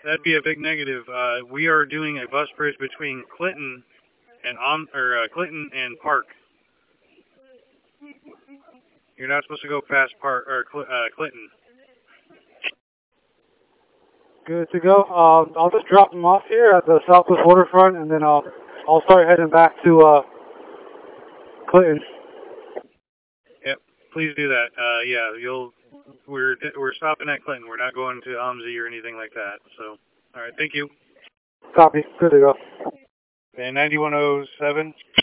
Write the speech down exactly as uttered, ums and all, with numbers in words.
that'd be a big negative. Uh, we are doing a bus bridge between Clinton and on or uh, Clinton and Park. You're not supposed to go past Park or Cl- uh, Clinton. Good to go. Um, I'll just drop them off here at the Southwest Waterfront, and then I'll I'll start heading back to uh, Clinton. Yep, please do that. Uh, yeah, you'll. We're we're stopping at Clinton. We're not going to Omzi or anything like that. So, all right, thank you. Copy. Good to go. Okay, ninety-one oh seven.